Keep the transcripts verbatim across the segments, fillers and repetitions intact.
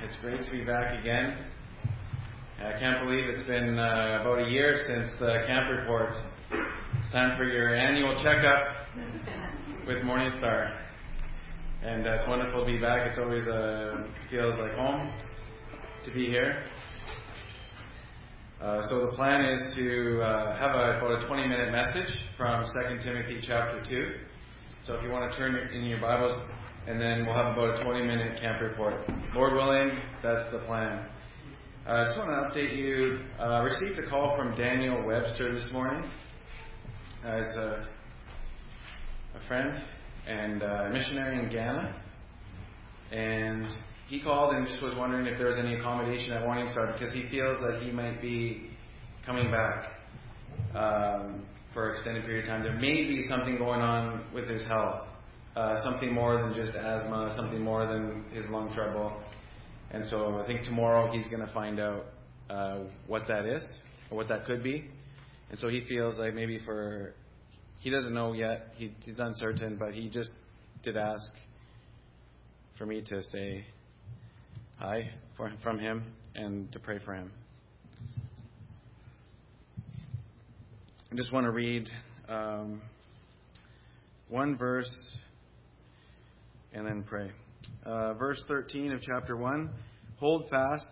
It's great to be back again. I can't believe it's been uh, about a year since the camp report. It's time for your annual checkup with Morningstar. And uh, it's wonderful to be back. It's always uh, feels like home to be here. Uh, so the plan is to uh, have a, about a twenty minute message from Second Timothy chapter two. So if you want to turn in your Bibles, and then we'll have about a twenty minute camp report. Lord willing, that's the plan. Uh, I just want to update you. I uh, received a call from Daniel Webster this morning as a, a friend and a missionary in Ghana. And he called and just was wondering if there was any accommodation at Morningstar because he feels that he might be coming back um, for an extended period of time. There may be something going on with his health. Uh, something more than just asthma, something more than his lung trouble. And so I think tomorrow he's going to find out uh, what that is, or what that could be. And so he feels like maybe for, he doesn't know yet, he, he's uncertain, but he just did ask for me to say hi for, from him and to pray for him. I just want to read um, one verse and then pray. Uh, verse thirteen of chapter one. Hold fast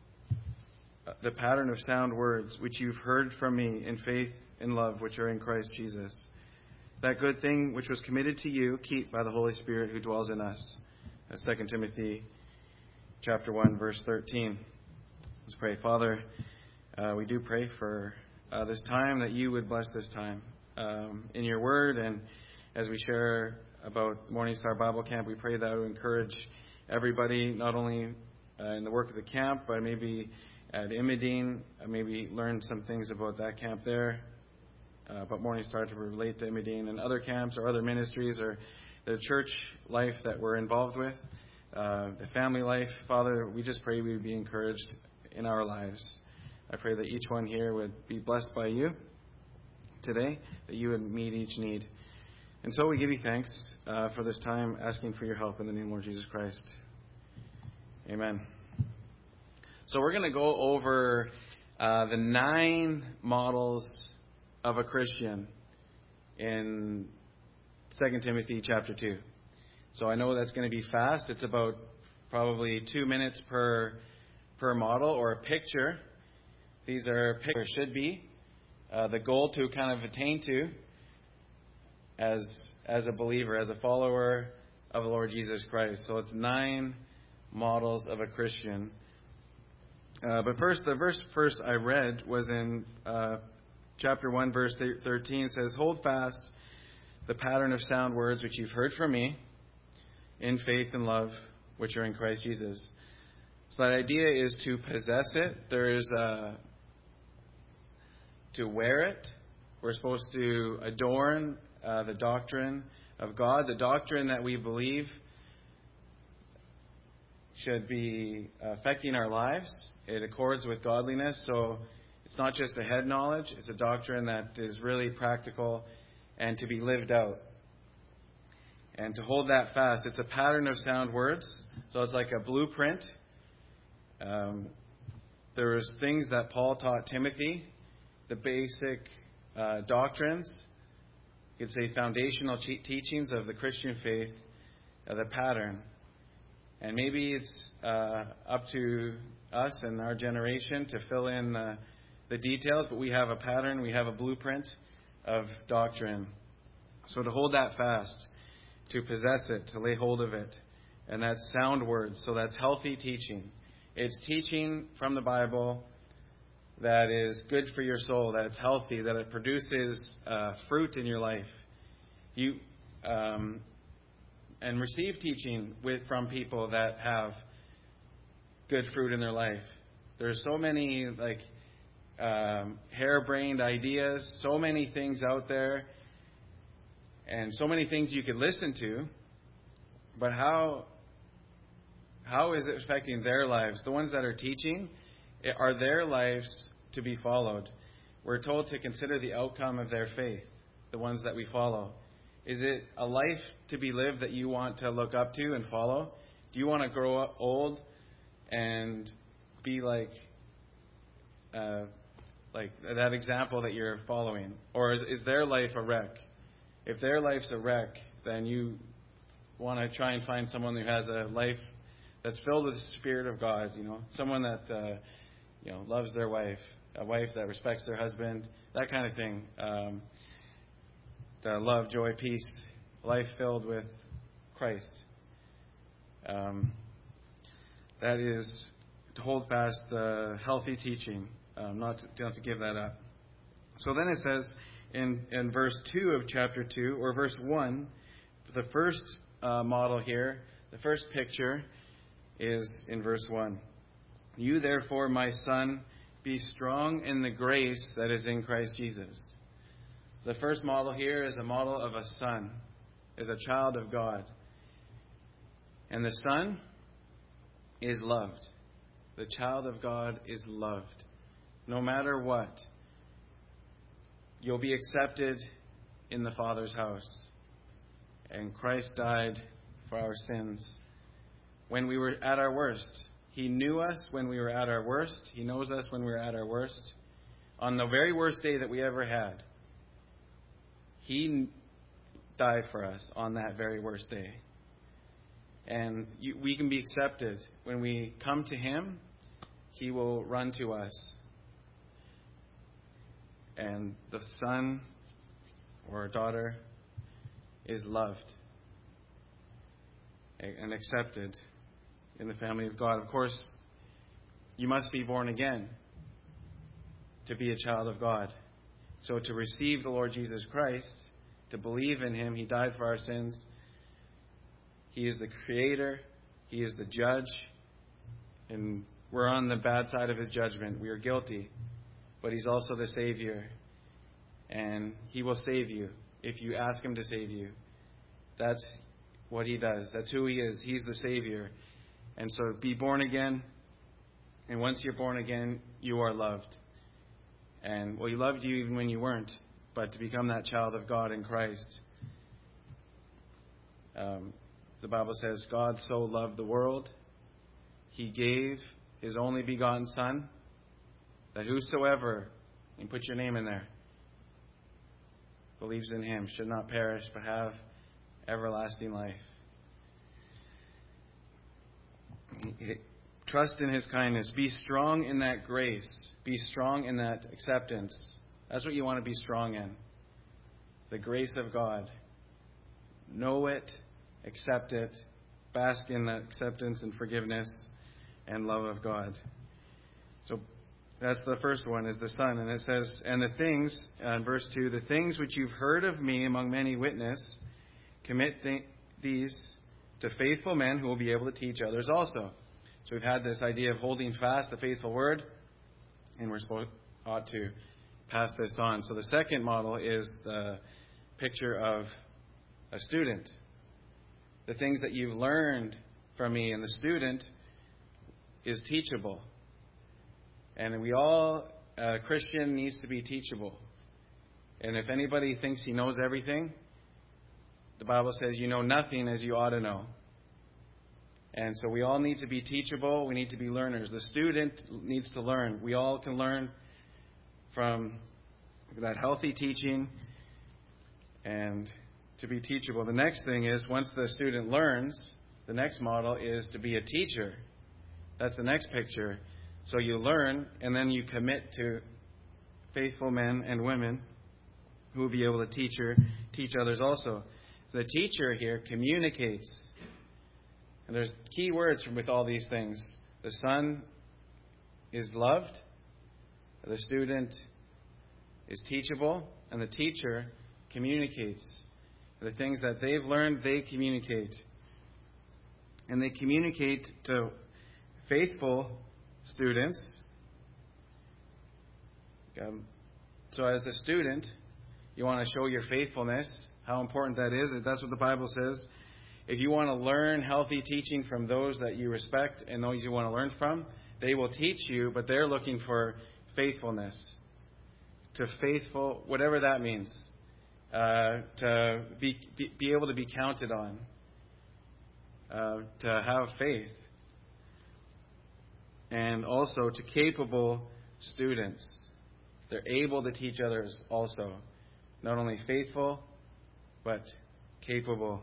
the pattern of sound words which you've heard from me in faith and love which are in Christ Jesus. That good thing which was committed to you, keep by the Holy Spirit who dwells in us. That's Second Timothy chapter one, verse thirteen. Let's pray. Father, uh, we do pray for uh, this time, that you would bless this time um, in your word, and as we share about Morningstar Bible Camp, we pray that it would encourage everybody, not only uh, in the work of the camp, but maybe at Imidine, uh, maybe learn some things about that camp there, uh, but Morningstar to relate to Imidine and other camps or other ministries or the church life that we're involved with, uh, the family life. Father, we just pray we would be encouraged in our lives. I pray that each one here would be blessed by you today, that you would meet each need. And so we give you thanks uh, for this time, asking for your help in the name of Lord Jesus Christ. Amen. So we're going to go over uh, the nine models of a Christian in Second Timothy chapter two. So I know that's going to be fast. It's about probably two minutes per per model or a picture. These are pictures, should be uh, the goal to kind of attain to as as a believer, as a follower of the Lord Jesus Christ. So it's nine models of a Christian. Uh, but first, the verse first I read was in uh, chapter one, verse thirteen. It says, hold fast the pattern of sound words which you've heard from me in faith and love which are in Christ Jesus. So that idea is to possess it. There is a, to wear it. We're supposed to adorn Uh, the doctrine of God, the doctrine that we believe should be affecting our lives. It accords with godliness, so it's not just a head knowledge, it's a doctrine that is really practical and to be lived out. And to hold that fast, it's a pattern of sound words, so it's like a blueprint. Um, there was things that Paul taught Timothy, the basic uh, doctrines. You could say foundational teachings of the Christian faith, uh, the pattern. And maybe it's uh, up to us and our generation to fill in uh, the details, but we have a pattern, we have a blueprint of doctrine. So to hold that fast, to possess it, to lay hold of it, and that's sound words. So that's healthy teaching. It's teaching from the Bible that is good for your soul, that it's healthy, that it produces uh, fruit in your life. You um, and receive teaching with from people that have good fruit in their life. There's so many like um, harebrained ideas, so many things out there, and so many things you could listen to. But how how is it affecting their lives? The ones that are teaching, are their lives to be followed? We're told to consider the outcome of their faith, the ones that we follow. Is it a life to be lived that you want to look up to and follow? Do you want to grow up old and be like uh, like that example that you're following? Or is, is their life a wreck? If their life's a wreck, then you want to try and find someone who has a life that's filled with the Spirit of God, you know, someone that, uh, you know, loves their wife, a wife that respects their husband, that kind of thing. Um, the love, joy, peace, life filled with Christ. Um, that is to hold fast the healthy teaching, um, not, to, not to give that up. So then it says in, in verse two of chapter two, or verse one, the first uh, model here, the first picture is in verse one. You therefore, my son, be strong in the grace that is in Christ Jesus. The first model here is a model of a son, is a child of God. And the son is loved. The child of God is loved. No matter what, you'll be accepted in the Father's house. And Christ died for our sins when we were at our worst. He knew us when we were at our worst. He knows us when we were at our worst. On the very worst day that we ever had, He died for us on that very worst day. And you, we can be accepted. When we come to Him, He will run to us. And the son or daughter is loved and accepted in the family of God. Of course, you must be born again to be a child of God. So to receive the Lord Jesus Christ, to believe in Him, He died for our sins. He is the Creator. He is the Judge. And we're on the bad side of His judgment. We are guilty. But He's also the Savior. And He will save you if you ask Him to save you. That's what He does. That's who He is. He's the Savior. And so be born again. And once you're born again, you are loved. And, well, He loved you even when you weren't. But to become that child of God in Christ, um, the Bible says, God so loved the world, He gave His only begotten Son, that whosoever, and put your name in there, believes in Him should not perish but have everlasting life. Trust in His kindness. Be strong in that grace. Be strong in that acceptance. That's what you want to be strong in. The grace of God. Know it. Accept it. Bask in that acceptance and forgiveness and love of God. So that's the first one, is the Son. And it says, and the things, uh, in verse two, the things which you've heard of me among many witnesses, commit th- these to faithful men who will be able to teach others also. So we've had this idea of holding fast the faithful word, and we're supposed ought to pass this on. So the second model is the picture of a student. The things that you've learned from me, and the student is teachable. And we all, a Christian needs to be teachable. And if anybody thinks he knows everything, the Bible says you know nothing as you ought to know. And so we all need to be teachable. We need to be learners. The student needs to learn. We all can learn from that healthy teaching and to be teachable. The next thing is, once the student learns, the next model is to be a teacher. That's the next picture. So you learn, and then you commit to faithful men and women who will be able to teach or teach others also. The teacher here communicates. And there's key words with all these things. The son is loved. The student is teachable. And the teacher communicates. The things that they've learned, they communicate. And they communicate to faithful students. Um, so as a student, you want to show your faithfulness, how important that is. That's what the Bible says. If you want to learn healthy teaching from those that you respect and those you want to learn from, they will teach you, but they're looking for faithfulness. To faithful, whatever that means. Uh, to be, be be able to be counted on. Uh, to have faith. and also to capable students. They're able to teach others also. Not only faithful, but capable.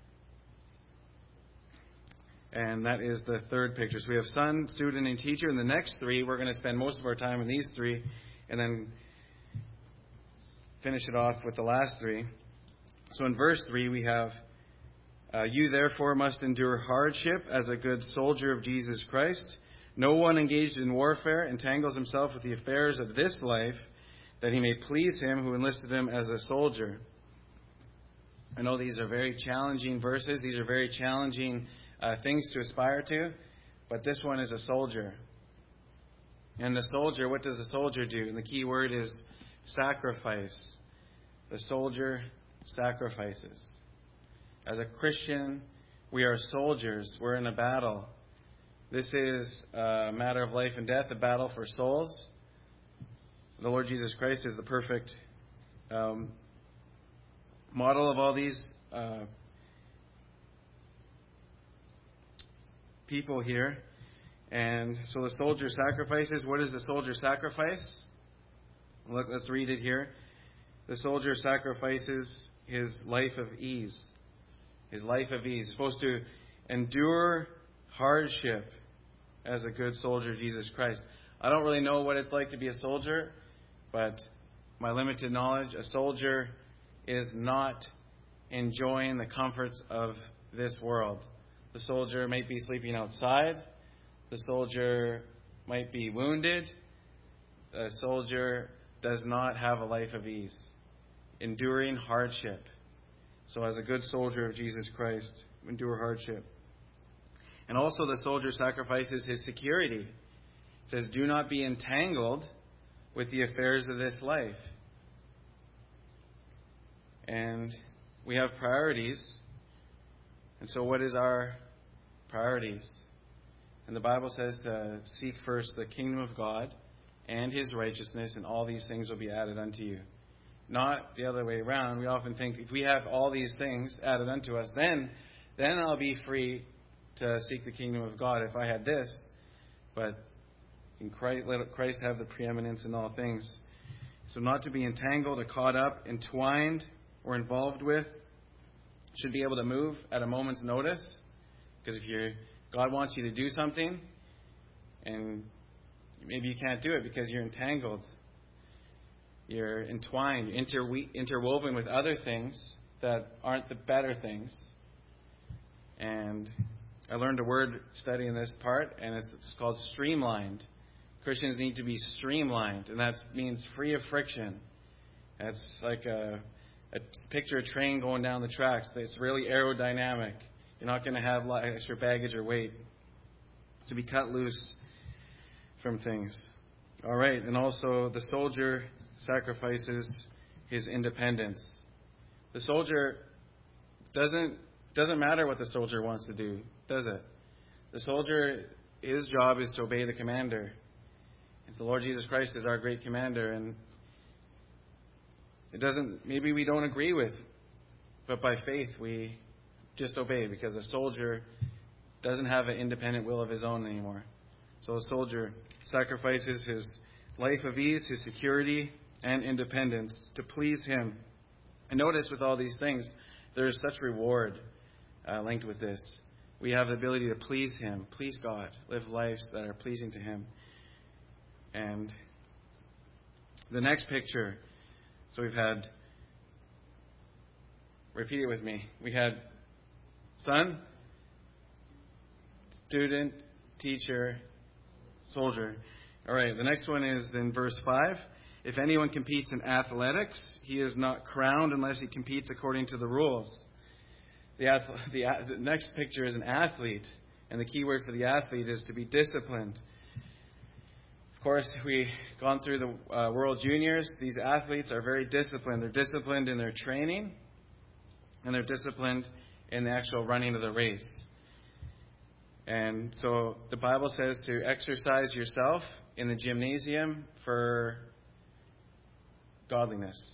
And that is the third picture. So we have son, student, and teacher. And the next three, we're going to spend most of our time in these three, and then finish it off with the last three. So in verse three, we have, uh, you therefore must endure hardship as a good soldier of Jesus Christ. No one engaged in warfare entangles himself with the affairs of this life, that he may please him who enlisted him as a soldier. I know these are very challenging verses. These are very challenging uh, things to aspire to. But this one is a soldier. And the soldier, what does the soldier do? And the key word is sacrifice. The soldier sacrifices. As a Christian, we are soldiers. We're in a battle. This is a matter of life and death, a battle for souls. The Lord Jesus Christ is the perfect um, model of all these uh, people here. And so the soldier sacrifices. What does the soldier sacrifice? Look, let's read it here. The soldier sacrifices his life of ease. His life of ease. He's supposed to endure hardship as a good soldier of Jesus Christ. I don't really know what it's like to be a soldier, but my limited knowledge, a soldier is not enjoying the comforts of this world. The soldier might be sleeping outside. The soldier might be wounded. A soldier does not have a life of ease, enduring hardship. So as a good soldier of Jesus Christ, endure hardship. And also the soldier sacrifices his security. It says, do not be entangled with the affairs of this life. And we have priorities. And so what is our priorities? And the Bible says to seek first the kingdom of God and his righteousness, and all these things will be added unto you. Not the other way around. We often think if we have all these things added unto us, then, then I'll be free to seek the kingdom of God if I had this. But in Christ, let Christ have the preeminence in all things. So not to be entangled or caught up, entwined, or involved with. Should be able to move at a moment's notice. Because if you're, God wants you to do something, and maybe you can't do it because you're entangled. You're entwined, interwe- interwoven with other things that aren't the better things. And I learned a word studying this part, and it's, it's called streamlined. Christians need to be streamlined, and that means free of friction. That's like a, a picture a train going down the tracks. It's really aerodynamic. You're not going to have extra baggage or weight. To be cut loose from things. All right, and also the soldier sacrifices his independence. The soldier doesn't doesn't matter what the soldier wants to do, does it? The soldier, his job is to obey the commander. And the Lord Jesus Christ is our great commander, and it doesn't, maybe we don't agree with, but by faith we just obey, because a soldier doesn't have an independent will of his own anymore. So a soldier sacrifices his life of ease, his security, and independence to please him. And notice with all these things, there's such reward uh, linked with this. We have the ability to please him, please God, live lives that are pleasing to him. And the next picture, so we've had, repeat it with me. We had son, student, teacher, soldier. All right, the next one is in verse five. If anyone competes in athletics, he is not crowned unless he competes according to the rules. The, the, the next picture is an athlete, and the key word for the athlete is to be disciplined. Of course, we've gone through the uh, World Juniors. These athletes are very disciplined. They're disciplined in their training, and they're disciplined in the actual running of the race. And so the Bible says to exercise yourself in the gymnasium for godliness.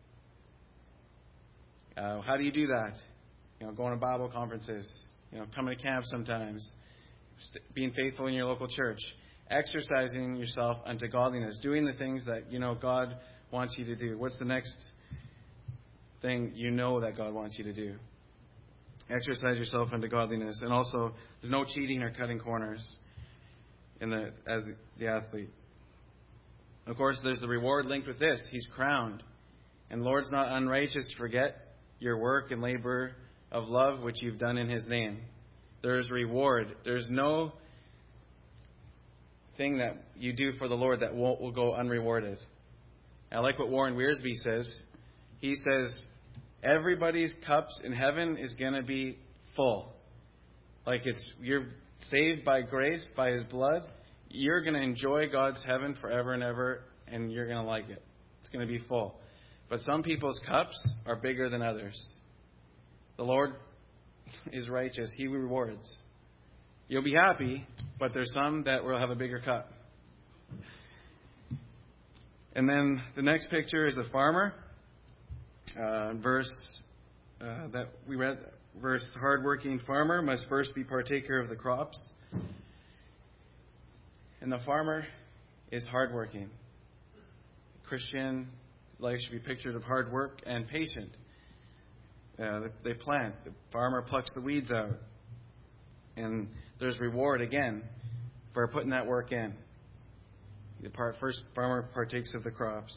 Uh, how do you do that? You know, going to Bible conferences, you know, coming to camp sometimes, st- being faithful in your local church. exercising yourself unto godliness, doing the things that you know God wants you to do. What's the next thing you know that God wants you to do? Exercise yourself unto godliness. And also, there's no cheating or cutting corners in the as the, the athlete. Of course, there's the reward linked with this. He's crowned. And the Lord's not unrighteous to forget your work and labor of love which you've done in His name. There's reward. There's no thing that you do for the Lord that won't will go unrewarded. I like what Warren Wiersbe says. He says, everybody's cups in heaven is going to be full. Like it's you're saved by grace, by His blood. You're going to enjoy God's heaven forever and ever, and you're going to like it. It's going to be full. But some people's cups are bigger than others. The Lord is righteous. He rewards. You'll be happy, but there's some that will have a bigger cup. And then the next picture is the farmer. Uh, verse uh, that we read, verse, hardworking farmer must first be partaker of the crops. And the farmer is hardworking. Christian life should be pictured of hard work and patient. Uh, they plant. The farmer plucks the weeds out. And there's reward, again, for putting that work in. The part, first farmer partakes of the crops.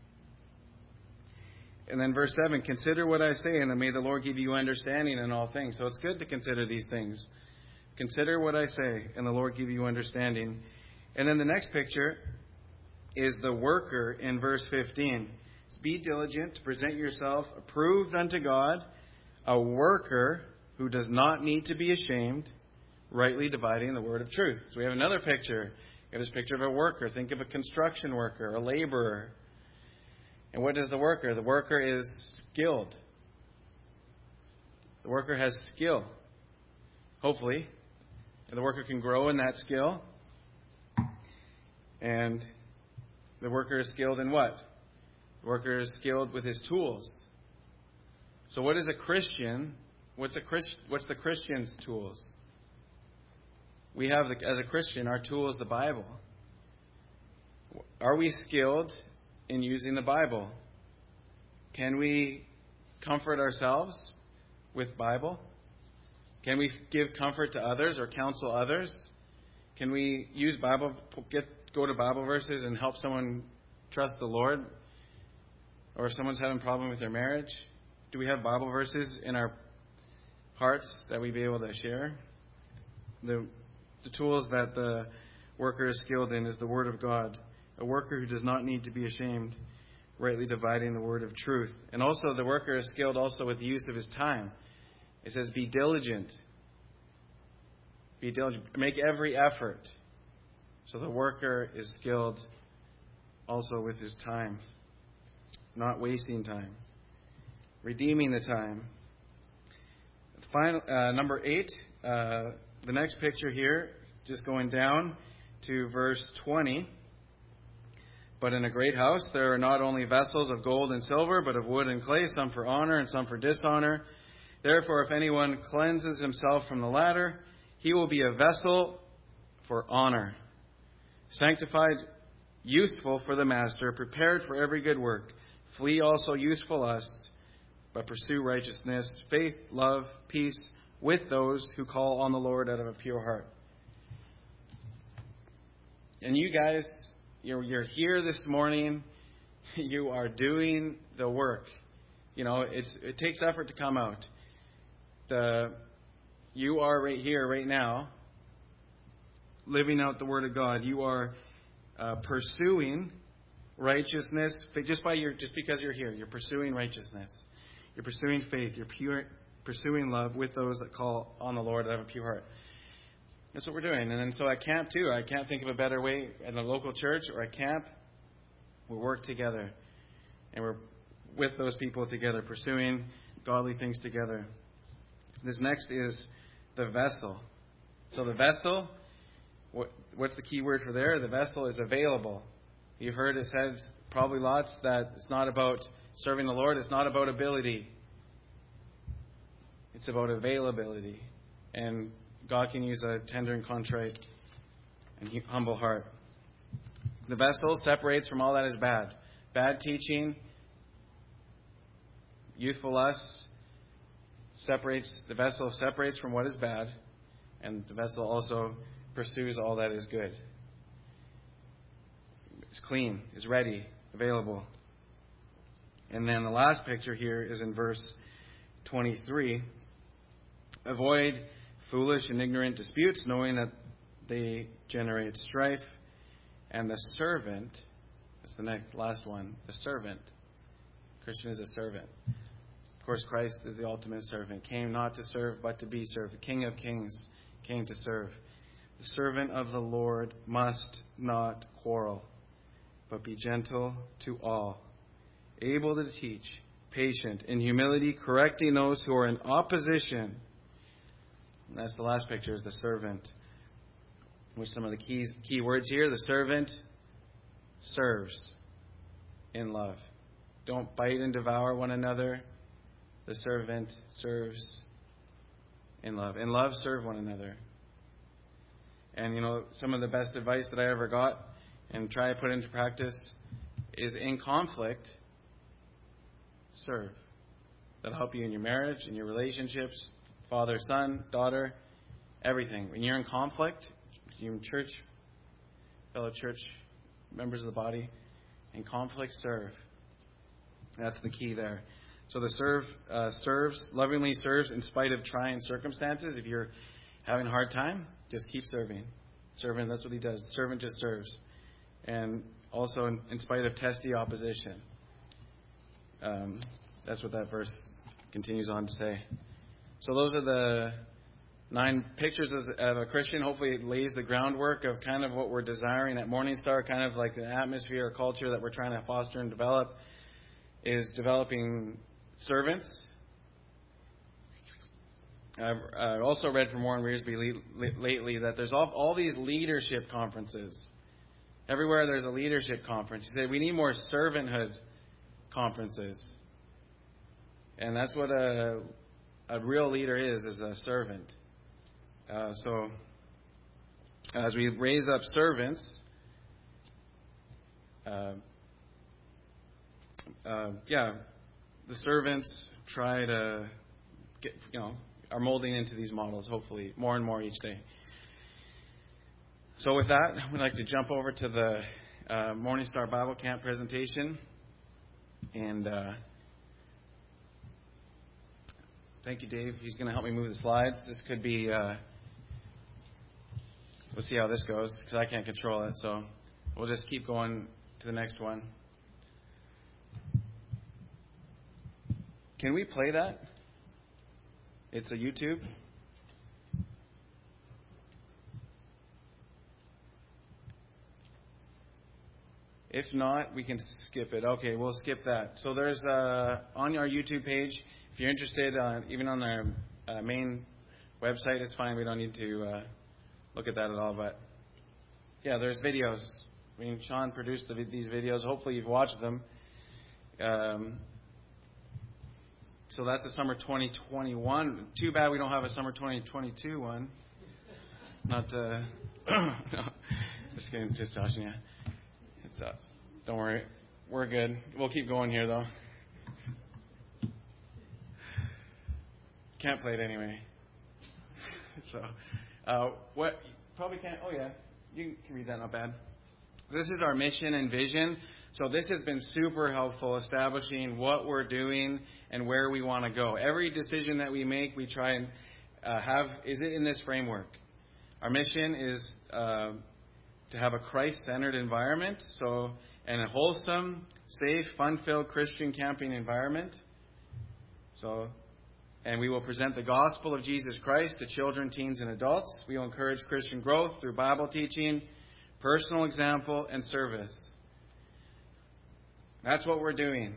And then verse seven, consider what I say, and then may the Lord give you understanding in all things. So it's good to consider these things. Consider what I say, and the Lord give you understanding. And then the next picture is the worker in verse fifteen. Be diligent to present yourself approved unto God, a worker who does not need to be ashamed, rightly dividing the word of truth. So we have another picture. We have this picture of a worker. Think of a construction worker, a laborer. And what is the worker? The worker is skilled. The worker has skill. Hopefully. And the worker can grow in that skill. And the worker is skilled in what? The worker is skilled with his tools. So what is a Christian? What's a Christ, What's the Christian's tools? We have, the, as a Christian, our tool is the Bible. Are we skilled in using the Bible? Can we comfort ourselves with Bible? Can we give comfort to others or counsel others? Can we use Bible, get go to Bible verses and help someone trust the Lord? Or if someone's having a problem with their marriage, do we have Bible verses in our hearts that we be able to share? The, the tools that the worker is skilled in is the Word of God. A worker who does not need to be ashamed, rightly dividing the word of truth. And also the worker is skilled also with the use of his time. It says, be diligent. Be diligent. Make every effort. So the worker is skilled also with his time. Not wasting time. Redeeming the time. Final, uh, number eight, uh, the next picture here, just going down to verse twenty. But in a great house there are not only vessels of gold and silver, but of wood and clay, some for honor and some for dishonor. Therefore, if anyone cleanses himself from the latter, he will be a vessel for honor, sanctified, useful for the master, prepared for every good work. Flee also youthful lusts, but pursue righteousness, faith, love, peace with those who call on the Lord out of a pure heart. And you guys, you're, you're here this morning. You are doing the work. You know, it's it takes effort to come out. The you are right here, right now, living out the Word of God. You are uh, pursuing righteousness just by your just because you're here. You're pursuing righteousness. You're pursuing faith. You're pure, pursuing love with those that call on the Lord out of a pure heart. That's what we're doing. And then so at camp too, I can't think of a better way in a local church or at camp. We work together, and we're with those people together, pursuing godly things together. This next is the vessel. So the vessel, what, what's the key word for there? The vessel is available. You've heard it said probably lots that it's not about serving the Lord. It's not about ability. It's about availability. And God can use a tender and contrite and humble heart. The vessel separates from all that is bad. Bad teaching, youthful lust, separates, the vessel separates from what is bad, and the vessel also pursues all that is good. It's clean, is ready, available. And then the last picture here is in verse twenty-three. Avoid foolish and ignorant disputes, knowing that they generate strife. And the servant, that's the next last one, the servant. Christian is a servant. Of course, Christ is the ultimate servant. Came not to serve, but to be served. The King of Kings came to serve. The servant of the Lord must not quarrel, but be gentle to all, able to teach, patient, in humility, correcting those who are in opposition. And that's the last picture, is the servant. With some of the keys, key words here, the servant serves in love. Don't bite and devour one another. The servant serves in love. In love, serve one another. And, you know, some of the best advice that I ever got and try to put into practice is, in conflict, serve. That'll help you in your marriage, in your relationships, father, son, daughter, everything. When you're in conflict, you in church, fellow church members of the body, in conflict, serve. That's the key there. So the serve uh, serves, lovingly serves in spite of trying circumstances. If you're having a hard time, just keep serving. Servant, that's what he does. The servant just serves. And also in, in spite of testy opposition. Um, that's what that verse continues on to say. So those are the nine pictures of a Christian. Hopefully it lays the groundwork of kind of what we're desiring at Morning Star, kind of like the atmosphere or culture that we're trying to foster and develop, is developing servants. I've uh, also read from Warren Wiersbe lately that there's all, all these leadership conferences. Everywhere there's a leadership conference. He said we need more servanthood conferences. And that's what a, a real leader is, is a servant. Uh, so, as we raise up servants, uh, uh, yeah, the servants try to get, you know, are molding into these models, hopefully, more and more each day. So with that, we'd like to jump over to the uh, Morning Star Bible Camp presentation. And uh, thank you, Dave. He's going to help me move the slides. This could be... Uh, We'll see how this goes, because I can't control it. So we'll just keep going to the next one. Can we play that? It's a YouTube. If not, we can skip it. Okay, we'll skip that. So there's uh, on our YouTube page, if you're interested, uh, even on our uh, main website, it's fine. We don't need to... Uh, look at that at all, but yeah, there's videos. I mean, Sean produced the, these videos. Hopefully you've watched them. Um, so that's the summer twenty twenty-one. Too bad we don't have a summer twenty twenty-two one. Not, uh, no, just kidding, just joshing you. It's uh, don't worry, we're good. We'll keep going here though. Can't play it anyway. So. Uh, what probably can't. Oh yeah, you can read that. Not bad. This is our mission and vision. So this has been super helpful, establishing what we're doing and where we want to go. Every decision that we make, we try and uh, have is it in this framework. Our mission is uh, to have a Christ-centered environment, so and a wholesome, safe, fun-filled Christian camping environment. So. And we will present the gospel of Jesus Christ to children, teens, and adults. We will encourage Christian growth through Bible teaching, personal example, and service. That's what we're doing.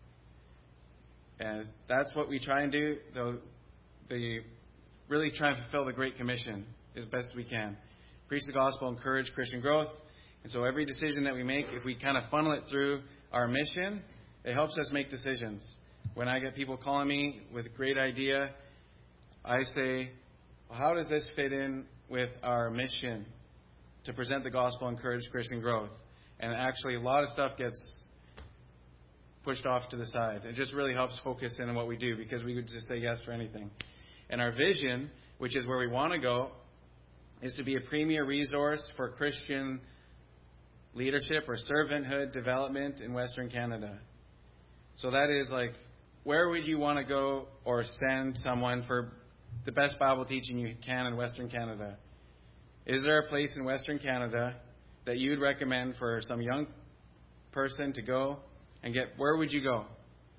And that's what we try and do. The, the really try and fulfill the Great Commission as best we can. Preach the gospel, encourage Christian growth. And so every decision that we make, if we kind of funnel it through our mission, it helps us make decisions. When I get people calling me with a great idea, I say, well, how does this fit in with our mission to present the gospel, encourage Christian growth. And actually, a lot of stuff gets pushed off to the side. It just really helps focus in on what we do, because we would just say yes for anything. And our vision, which is where we want to go, is to be a premier resource for Christian leadership or servanthood development in Western Canada. So that is like, where would you want to go or send someone for the best Bible teaching you can in Western Canada? Is there a place in Western Canada that you would recommend for some young person to go and get? Where would you go?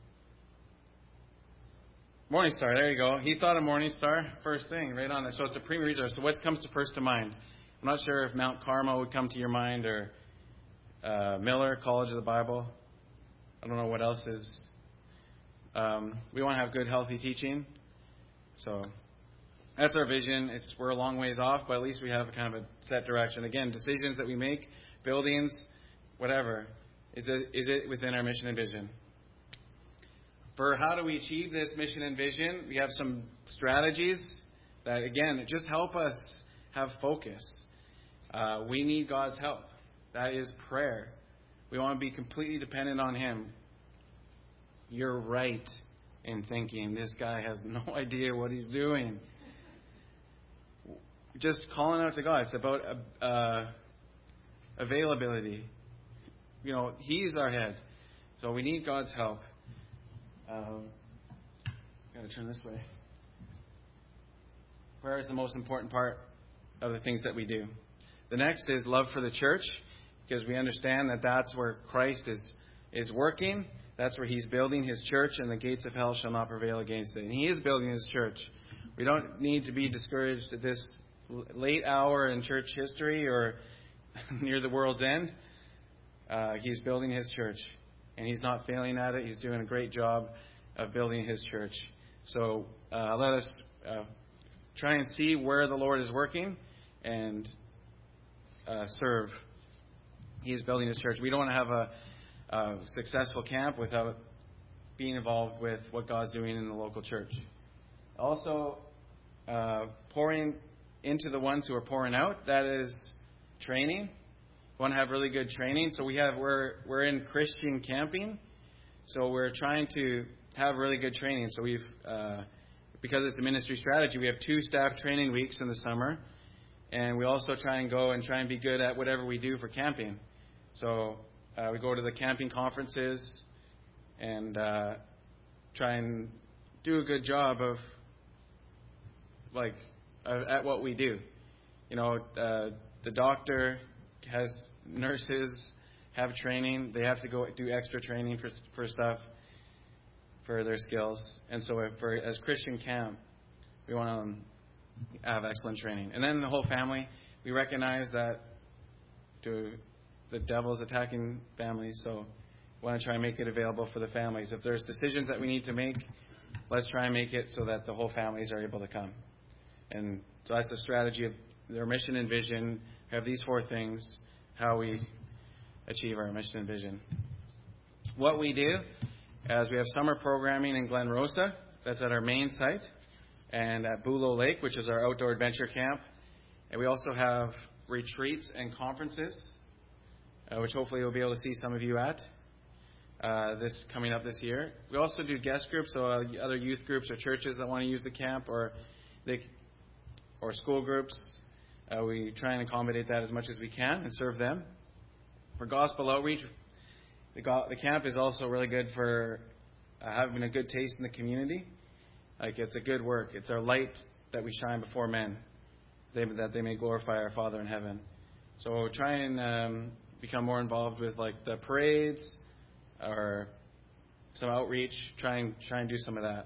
Morning Star, there you go. He thought of Morning Star first thing, right on it. So it's a premier resource. So what comes to first to mind? I'm not sure if Mount Carmel would come to your mind, or uh, Miller, College of the Bible. I don't know what else is. Um, we want to have good, healthy teaching. So that's our vision. It's we're a long ways off, but at least we have kind of a set direction. Again, decisions that we make, buildings, whatever, is it, is it within our mission and vision? For how do we achieve this mission and vision, we have some strategies that, again, just help us have focus. Uh, we need God's help. That is prayer. We want to be completely dependent on Him. You're right in thinking this guy has no idea what he's doing. Just calling out to God. It's about uh, availability. You know, He's our head. So we need God's help. Um, got to turn this way. Prayer is the most important part of the things that we do. The next is love for the church, because we understand that that's where Christ is is working. That's where He's building His church, and the gates of hell shall not prevail against it. And He is building His church. We don't need to be discouraged at this late hour in church history or near the world's end. Uh, he's building His church, and He's not failing at it. He's doing a great job of building His church. So uh, let us uh, try and see where the Lord is working and uh, serve. He is building His church. We don't want to have a Uh, successful camp without being involved with what God's doing in the local church. Also, uh, pouring into the ones who are pouring out. That is training. We want to have really good training. So we have we're we're in Christian camping. So we're trying to have really good training. So we've uh, because it's a ministry strategy, we have two staff training weeks in the summer, and we also try and go and try and be good at whatever we do for camping. So. Uh, we go to the camping conferences and uh, try and do a good job of, like, uh, at what we do. You know, uh, the doctor has nurses have training. They have to go do extra training for for stuff for their skills. And so, for as Christian camp, we want to um, have excellent training. And then the whole family, we recognize that to. The devil's attacking families, so we want to try and make it available for the families. If there's decisions that we need to make, let's try and make it so that the whole families are able to come. And so that's the strategy of their mission and vision. We have these four things, how we achieve our mission and vision. What we do, as we have summer programming in Glen Rosa, that's at our main site, and at Bulow Lake, which is our outdoor adventure camp. And we also have retreats and conferences, Uh, which hopefully we'll be able to see some of you at uh, this coming up this year. We also do guest groups, so uh, other youth groups or churches that want to use the camp, or they, or school groups. Uh, we try and accommodate that as much as we can and serve them. For gospel outreach, the, go- the camp is also really good for uh, having a good taste in the community. Like, it's a good work. It's our light that we shine before men, they, that they may glorify our Father in heaven. So we'll try and um, become more involved with, like, the parades or some outreach. Try and try and do some of that.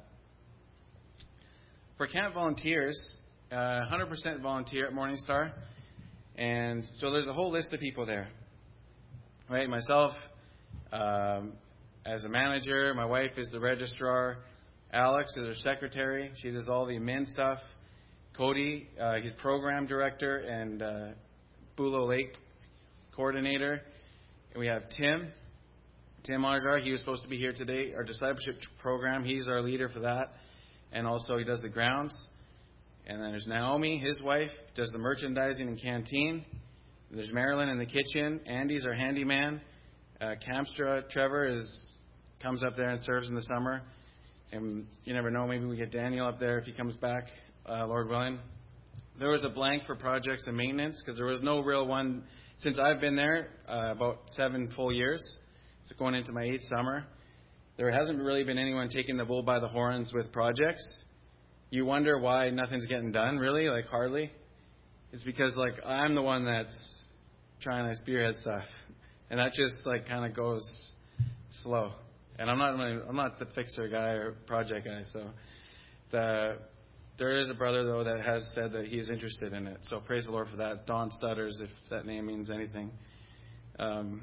For camp volunteers, uh, one hundred percent volunteer at Morning Star, and so there's a whole list of people there. Right, myself um, as a manager, my wife is the registrar, Alex is her secretary. She does all the admin stuff. Cody, uh, he's program director and uh, Bulow Lake coordinator. And we have Tim, Tim Argar. He was supposed to be here today. Our discipleship program, he's our leader for that. And also he does the grounds. And then there's Naomi, his wife, does the merchandising and canteen. There's Marilyn in the kitchen. Andy's our handyman. Uh, Camstra Trevor is comes up there and serves in the summer. And you never know, maybe we get Daniel up there if he comes back, uh, Lord willing. There was a blank for projects and maintenance because there was no real one since I've been there, uh, about seven full years. So going into my eighth summer. There hasn't really been anyone taking the bull by the horns with projects. You wonder why nothing's getting done, really, like hardly. It's because like I'm the one that's trying to spearhead stuff, and that just like kind of goes slow. And I'm not I'm not the fixer guy or project guy. So the there is a brother though that has said that he's interested in it. So praise the Lord for that. It's Don Stutters, if that name means anything. Um,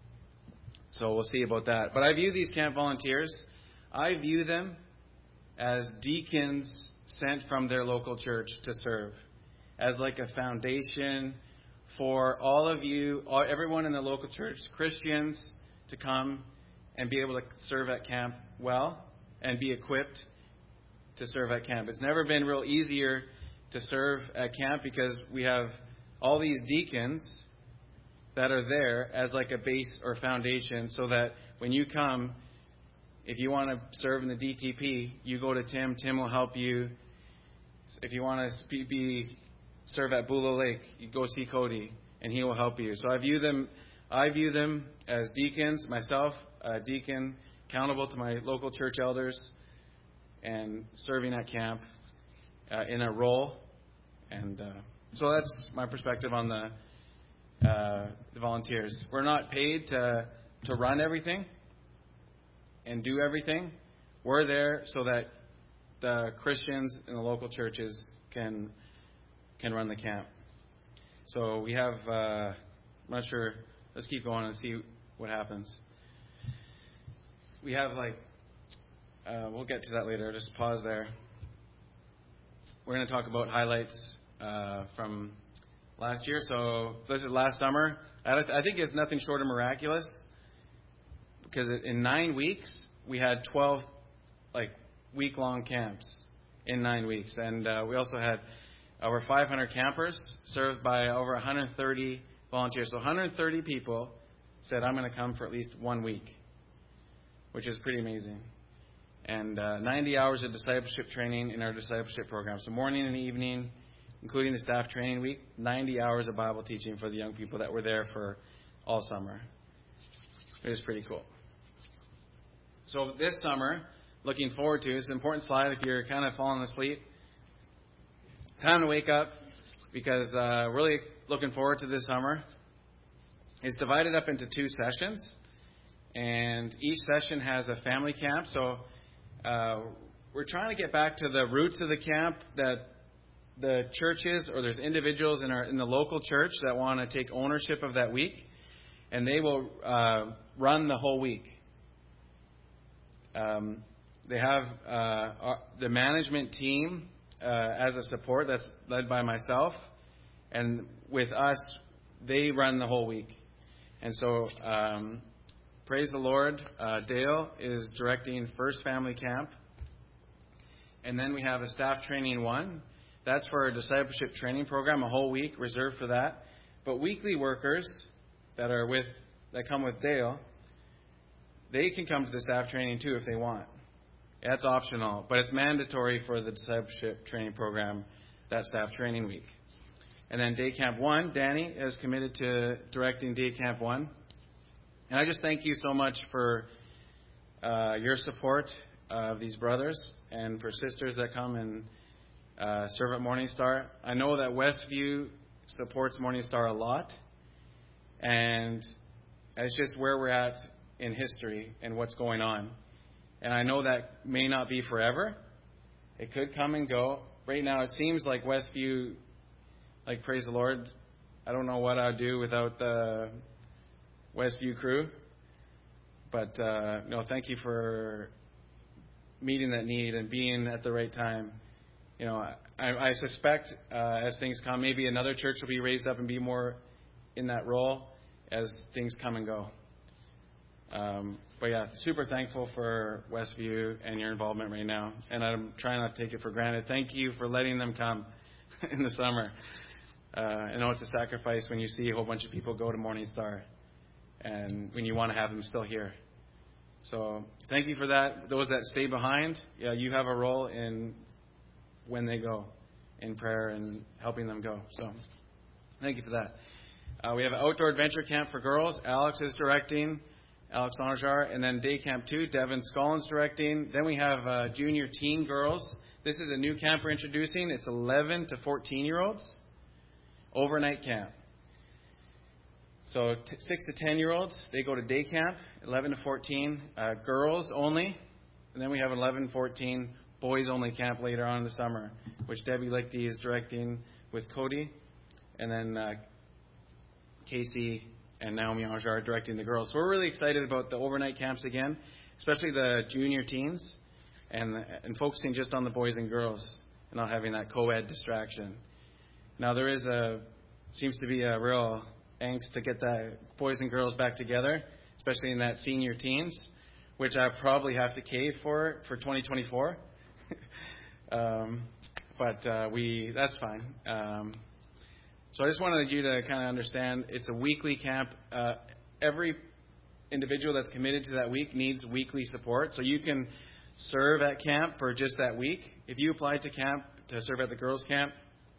So we'll see about that. But I view these camp volunteers, I view them as deacons sent from their local church to serve, as like a foundation for all of you, all, everyone in the local church, Christians, to come and be able to serve at camp well and be equipped to serve at camp. It's never been real easier to serve at camp because we have all these deacons that are there as like a base or foundation so that when you come, if you want to serve in the D T P, you go to Tim. Tim will help you. If you want to be serve at Bula Lake, you go see Cody, and he will help you. So I view them, I view them as deacons, myself, a deacon, accountable to my local church elders, and serving at camp uh, in a role. And uh, so that's my perspective on the Uh, the volunteers. We're not paid to to run everything and do everything. We're there so that the Christians in the local churches can can run the camp. So we have, uh, I'm not sure, let's keep going and see what happens. We have like, uh, we'll get to that later, just pause there. We're going to talk about highlights uh, from last year. So this is last summer. I think it's nothing short of miraculous because in nine weeks we had twelve like week-long camps in nine weeks, and uh, we also had over five hundred campers served by over one hundred thirty volunteers. So one hundred thirty people said, "I'm going to come for at least one week," which is pretty amazing. And uh, ninety hours of discipleship training in our discipleship program. So morning and evening, including the staff training week, ninety hours of Bible teaching for the young people that were there for all summer. It was pretty cool. So this summer, looking forward to, it's an important slide if you're kind of falling asleep. Time to wake up because uh, really looking forward to this summer. It's divided up into two sessions, and each session has a family camp. So uh, we're trying to get back to the roots of the camp that the churches, or there's individuals in our in the local church that want to take ownership of that week, and they will uh, run the whole week. Um, they have uh, our, the management team uh, as a support that's led by myself, and with us, they run the whole week. And so, um, praise the Lord, uh, Dale is directing First Family Camp, and then we have a staff training one. That's for our discipleship training program, a whole week reserved for that. But weekly workers that are with that come with Dale, they can come to the staff training too if they want. That's optional, but it's mandatory for the discipleship training program, that staff training week. And then Day Camp one, Danny is committed to directing Day Camp one. And I just thank you so much for uh, your support of these brothers and for sisters that come and Uh, serve at Morning Star. I know that Westview supports Morning Star a lot, and it's just where we're at in history and what's going on. And I know that may not be forever. It could come and go. Right now, it seems like Westview, like praise the Lord, I don't know what I'd do without the Westview crew. But uh, no, thank you for meeting that need and being at the right time. You know, I, I suspect uh, as things come, maybe another church will be raised up and be more in that role as things come and go. Um, but yeah, super thankful for Westview and your involvement right now. And I'm trying not to take it for granted. Thank you for letting them come in the summer. Uh, I know it's a sacrifice when you see a whole bunch of people go to Morning Star and when you want to have them still here. So thank you for that. Those that stay behind, yeah, you have a role in when they go in prayer and helping them go. So thank you for that. Uh, we have an outdoor adventure camp for girls. Alex is directing, Alex Onajar, and then day camp two, Devin Scollins directing. Then we have uh, junior teen girls. This is a new camp we're introducing. It's eleven to fourteen year olds. Overnight camp. So t- six to ten year olds, they go to day camp, eleven to fourteen, uh, girls only. And then we have eleven, fourteen, boys only camp later on in the summer, which Debbie Lichty is directing with Cody. And then uh, Casey and Naomi Anjar are directing the girls. So we're really excited about the overnight camps again, especially the junior teens, and and focusing just on the boys and girls and not having that co-ed distraction. Now there is a, seems to be a real angst to get the boys and girls back together, especially in that senior teens, which I probably have to cave for for twenty twenty-four. um, but uh, we that's fine. Um, so I just wanted you to kind of understand it's a weekly camp. Uh, every individual that's committed to that week needs weekly support. So you can serve at camp for just that week. If you applied to camp to serve at the girls' camp,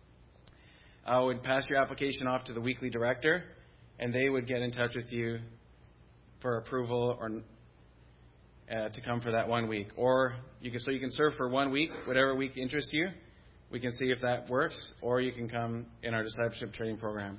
I would pass your application off to the weekly director, and they would get in touch with you for approval or uh, to come for that one week. Or you can so you can serve for one week, whatever week interests you. We can see if that works, or you can come in our discipleship training program.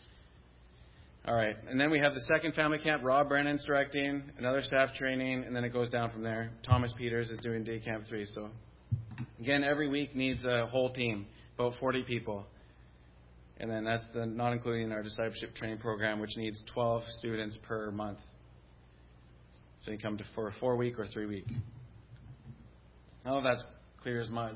All right, and then we have the second family camp. Rob Brennan's directing, another staff training, and then it goes down from there. Thomas Peters is doing day camp three. So again, every week needs a whole team, about forty people. And then that's the, not including our discipleship training program, which needs twelve students per month. So you come to for a four-week or three-week. Oh, that's clear as mud.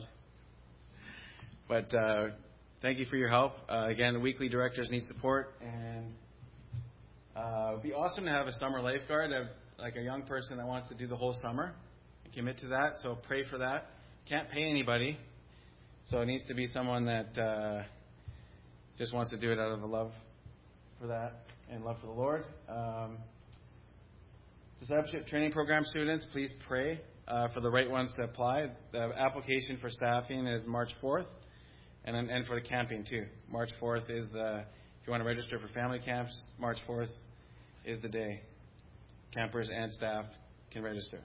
But uh, thank you for your help. Uh, again, the weekly directors need support. And uh, it would be awesome to have a summer lifeguard, a, like a young person that wants to do the whole summer and commit to that. So pray for that. Can't pay anybody. So it needs to be someone that... Uh, just wants to do it out of a love for that and love for the Lord. Um, discipleship training program students, please pray uh, for the right ones to apply. The application for staffing is March fourth, and then, and for the camping too. March fourth is the, if you want to register for family camps, March fourth is the day. Campers and staff can register.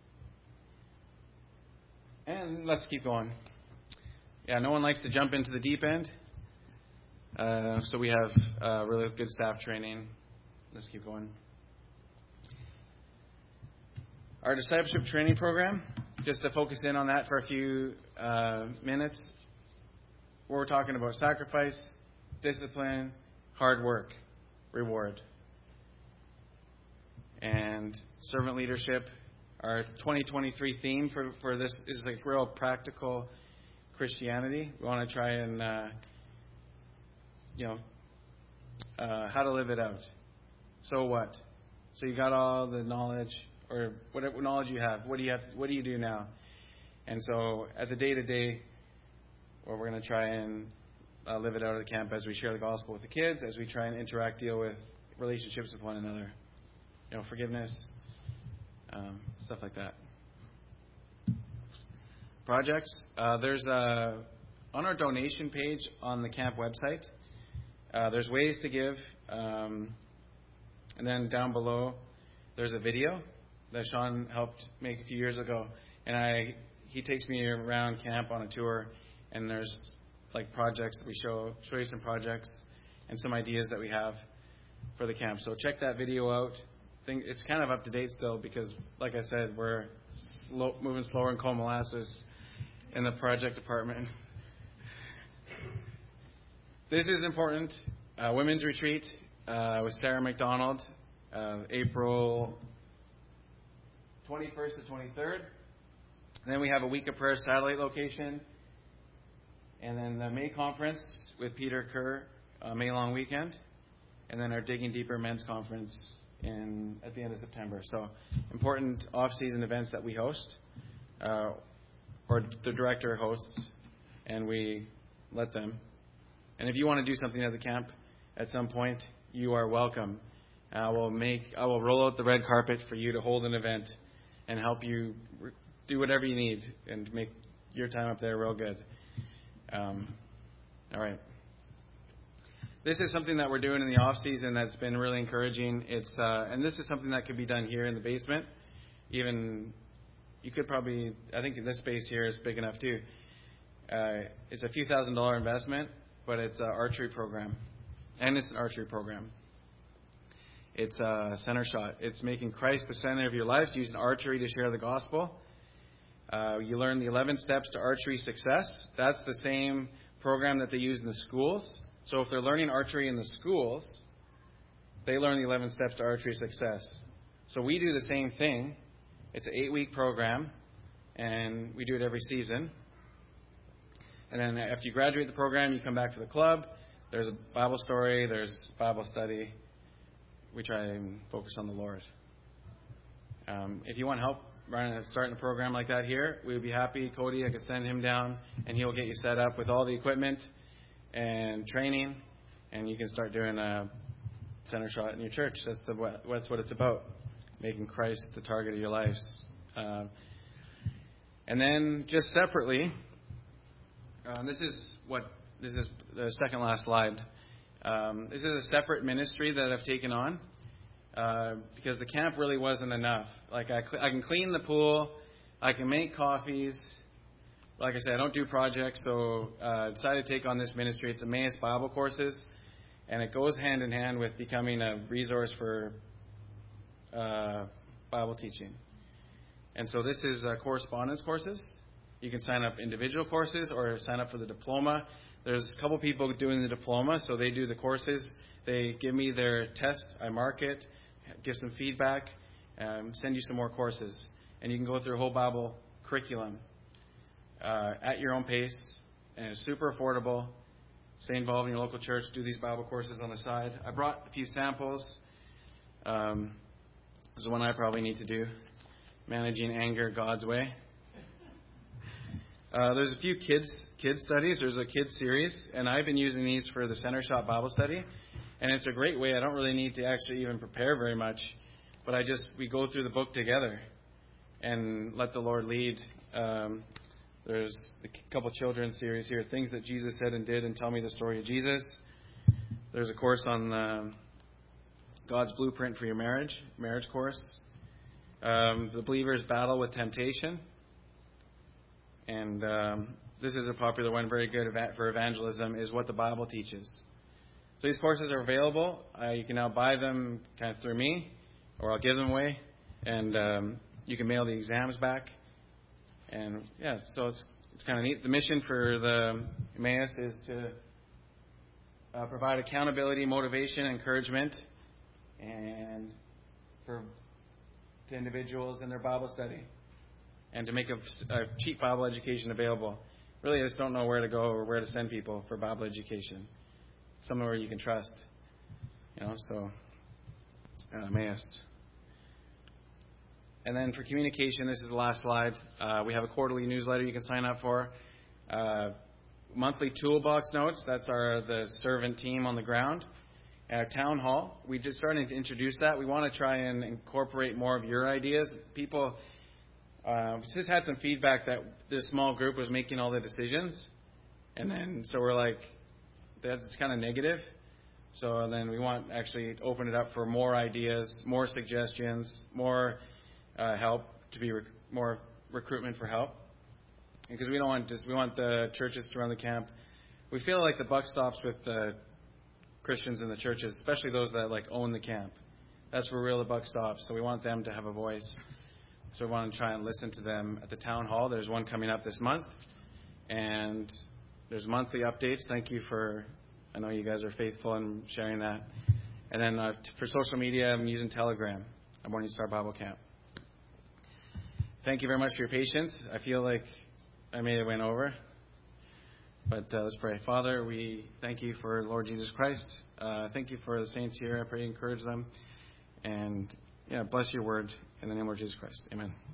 And let's keep going. Yeah, no one likes to jump into the deep end. Uh, so we have uh, really good staff training. Let's keep going. Our discipleship training program, just to focus in on that for a few uh, minutes, where we're talking about sacrifice, discipline, hard work, reward, and servant leadership. Our twenty twenty-three theme for, for this is like real practical Christianity. We want to try and uh, you know, uh, how to live it out. So what? So you got all the knowledge, or whatever knowledge you have. What do you have? What do you do now? And so, at the day to day, well, we're going to try and uh, live it out at the camp as we share the gospel with the kids, as we try and interact, deal with relationships with one another. You know, forgiveness, um, stuff like that. Projects. Uh, there's a on our donation page on the camp website. Uh, there's ways to give, um, and then down below there's a video that Sean helped make a few years ago, and I he takes me around camp on a tour, and there's like projects that we show show you some projects and some ideas that we have for the camp. So check that video out. I think it's kind of up to date still because, like I said, we're slow, moving slower in Comolasses in the project department. This is important. Uh, women's retreat uh, with Sarah McDonald, uh, April twenty-first to twenty-third. And then we have a Week of Prayer satellite location. And then the May conference with Peter Kerr, uh, May long weekend. And then our Digging Deeper men's conference in at the end of September. So important off-season events that we host, uh, or the director hosts, and we let them. And if you want to do something at the camp at some point, you are welcome. I will make, I will roll out the red carpet for you to hold an event and help you do whatever you need and make your time up there real good. Um, all right. This is something that we're doing in the off season that's been really encouraging. It's uh, and this is something that could be done here in the basement. Even you could probably, I think this space here is big enough too. Uh, it's a few thousand dollar investment, but it's an archery program, and it's an archery program. It's a center shot. It's making Christ the center of your life, using archery to share the gospel. Uh, you learn the eleven steps to archery success. That's the same program that they use in the schools. So if they're learning archery in the schools, they learn the eleven steps to archery success. So we do the same thing. It's an eight-week program, and we do it every season. And then after you graduate the program, you come back to the club. There's a Bible story. There's Bible study. We try and focus on the Lord. Um, if you want help running, starting a program like that here, we would be happy. Cody, I could send him down, and he'll get you set up with all the equipment and training, and you can start doing a center shot in your church. That's the that's what it's about, making Christ the target of your lives. Uh, and then just separately, uh, this is what this is the second last slide. Um, this is a separate ministry that I've taken on uh, because the camp really wasn't enough. Like I, cl- I can clean the pool, I can make coffees. Like I said, I don't do projects, so uh, I decided to take on this ministry. It's Emmaus Bible Courses, and it goes hand in hand with becoming a resource for uh, Bible teaching. And so this is uh, correspondence courses. You can sign up individual courses or sign up for the diploma. There's a couple people doing the diploma, so they do the courses. They give me their test, I mark it, give some feedback, um, send you some more courses. And you can go through a whole Bible curriculum uh, at your own pace, and it's super affordable. Stay involved in your local church, do these Bible courses on the side. I brought a few samples. Um, this is one I probably need to do, Managing Anger God's Way. Uh, there's a few kids kids studies. There's a kids series, and I've been using these for the Center Shot Bible Study, and it's a great way. I don't really need to actually even prepare very much, but I just we go through the book together and let the Lord lead. Um, there's a couple children's series here, things that Jesus said and did, and tell me the story of Jesus. There's a course on uh, God's blueprint for your marriage, marriage course. Um, the believer's battle with temptation. And um, this is a popular one, very good for evangelism, is what the Bible teaches. So these courses are available. Uh, you can now buy them kind of through me, or I'll give them away. And um, you can mail the exams back. And, yeah, so it's it's kind of neat. The mission for the Emmaus is to uh, provide accountability, motivation, encouragement, and for to individuals in their Bible study, and to make a, a cheap Bible education available. Really, I just don't know where to go or where to send people for Bible education. Somewhere you can trust. You know, so uh, Emmaus. And then for communication, this is the last slide. Uh, we have a quarterly newsletter you can sign up for. Uh, monthly toolbox notes. That's our the servant team on the ground. At our town hall, we just starting to introduce that. We want to try and incorporate more of your ideas. People. Uh, we just had some feedback that this small group was making all the decisions, and then so we're like, that's kind of negative. So then we want actually to open it up for more ideas, more suggestions, more uh, help to be rec- more recruitment for help, because we don't want just we want the churches to run the camp. We feel like the buck stops with the Christians in the churches, especially those that like own the camp. That's where real the buck stops. So we want them to have a voice. So we want to try and listen to them at the town hall. There's one coming up this month, and there's monthly updates. Thank you for, I know you guys are faithful in sharing that. And then uh, for social media, I'm using Telegram at Morning Star Bible Camp. Thank you very much for your patience. I feel like I may have went over, but uh, let's pray. Father, we thank you for Lord Jesus Christ. Uh, thank you for the saints here. I pray you encourage them, and yeah, bless your word in the name of Jesus Christ. Amen.